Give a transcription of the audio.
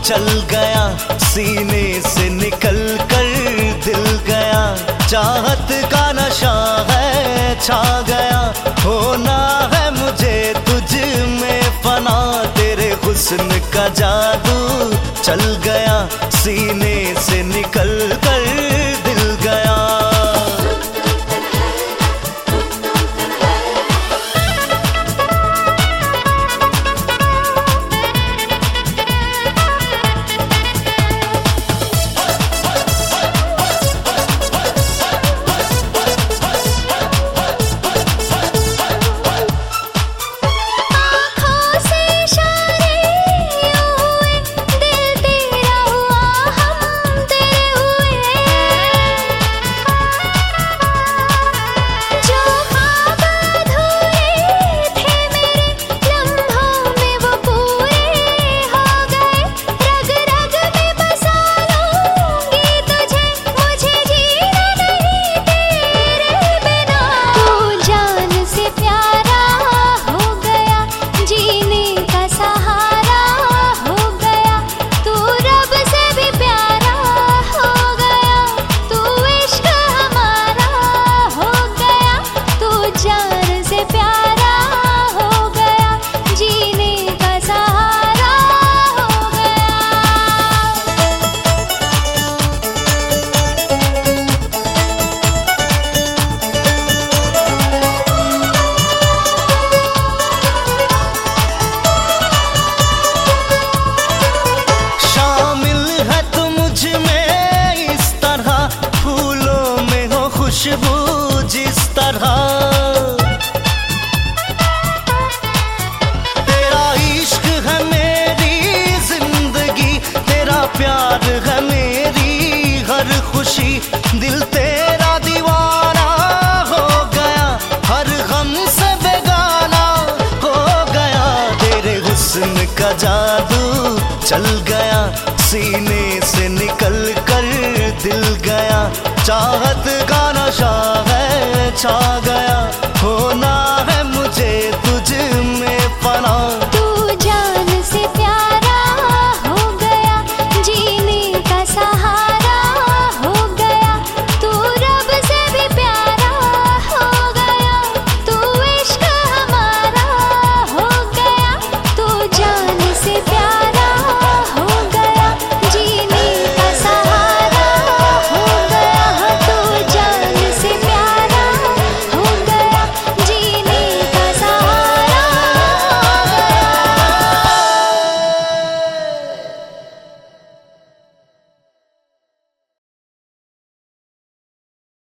चल गया, सीने से निकल कर दिल गया। चाहत का नशा है छा गया, होना है मुझे तुझ में फना। तेरे हुस्न का जादू चल गया, सीने से निकल कर दिल गया। खुशबू जिस तरह तेरा इश्क है मेरी जिंदगी, तेरा प्यार है मेरी हर खुशी। दिल तेरा दीवाना हो गया, हर गम से बेगाना हो गया। तेरे हुस्न का जादू चल गया, सीने से निकल कर दिल गया। चाहत का नशा है छा गया।